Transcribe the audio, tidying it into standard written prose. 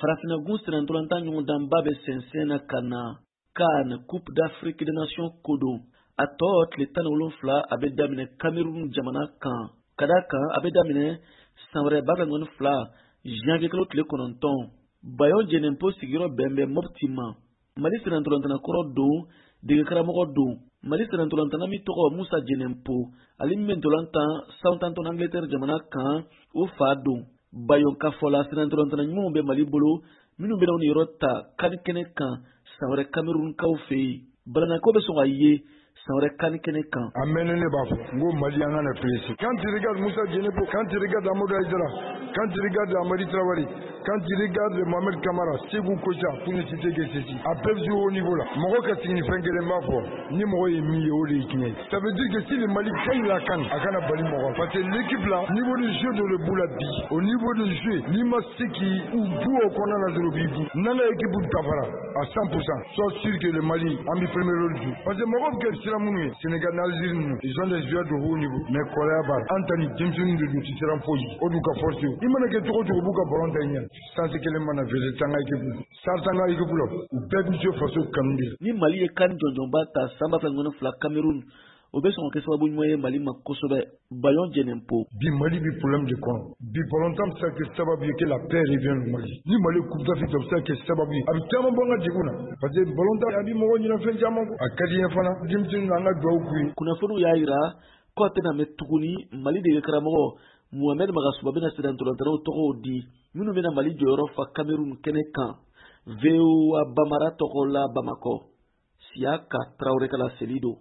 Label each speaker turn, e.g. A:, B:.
A: Farafinagun Senantolanta ɲɔgɔn Babe Sensena Kana CAN Coupe d'Afrique des Nations Kodo a tɔ tile 17 a bɛ daminɛ Cameroun jamana kan ka da kan a bɛ daminɛ san wɛrɛ 2022 janvier kalo tile 9 Bayon Djenenpo sigiyɔrɔ bɛn bɛ Mopti ma. Mali Senantolantana kɔrɔ don degekaramɔgɔ don. Mali Senantolantana min tɔgɔ Musa Djenenpo ale min bɛ ntolantan Southampton Angleterre jamana kan o fa don. Bayon ka fɔ la Senantolantana ɲumanw bɛ Mali bolo minnu bɛna ni yɔrɔ ta CAN kɛnɛ kan san wɛrɛ Cameroun kaw fɛ yen. Balanako bɛ sɔn ka ye san wɛrɛ CAN kɛnɛ kan.
B: Amène ne b'a fɔ n ko Mali an kana presse. Quand tu regardes Moussa Djenenpo, quand tu regardes Amadou Aïdara, quand tu regardes Amadi Traoré, quand tu regardes Mohamed Kamara, Ségou Kocha, pour ne citer que ceci, à peu près au niveau là, mɔgɔ ka signifɛn kelen b'a fɔ ni mɔgɔ ye min ye o de ye tiɲɛ ye. Ça veut dire que si le Mali gagne la CAN a kana bali mɔgɔ parce que l'équipe là niveau de jeu de le bout la bi au niveau de jeu n'i ma se k'i u bu o kɔnɔna na dɔrɔn b'i bu n'an ka équipe dafara à 100% sois sûr que le Mali an bɛ premier rôle jouer parce que mɔgɔ bɛ kɛ sira minnu ye Sénégal n'Algérie ninnu ils ont des joueurs de haut niveau mais kɔrɔya b'a la an ta ni denmisɛnnin de don ti siran foyi o d'u ka force i mana kɛ cogo cogo b'u ka ballon ta i ɲɛ sansi kelen mana vese tanga équipe sartanga équipe la u bɛɛ bɛ jeu faso kanu de la.
A: Ni Mali ye CAN jɔnjɔnba ta san 2022 Cameroun o bɛ sɔn ka kɛ sababu ɲuman ye Mali ma kosɛbɛ. Bayon Djenenpo
B: bi Mali bi problème de kɔnɔ bi ballontan bɛ se ka kɛ sababu ye que la paix revient au Mali ni Mali coupe d'Afrique bɛ se ka kɛ sababu ye a bɛ caman bɔ an ka degun na parce que ballontan a bɛ mɔgɔw ɲinɛ fɛn caman kɔ a ka di n ye fana denmisɛnninw an ka dugawu k'u ye.
A: Kunnafoniw y'a jira k'o tɛna mɛn tuguni Mali degekaramɔgɔ Mohamed Magasuba bɛna Senantolantanaw tɔgɔw di minnu bɛna Mali jɔyɔrɔ fa Cameroun kɛnɛ kan. VOA Bamara tɔgɔ la Bamakɔ Siaka Traoré Kala Selido.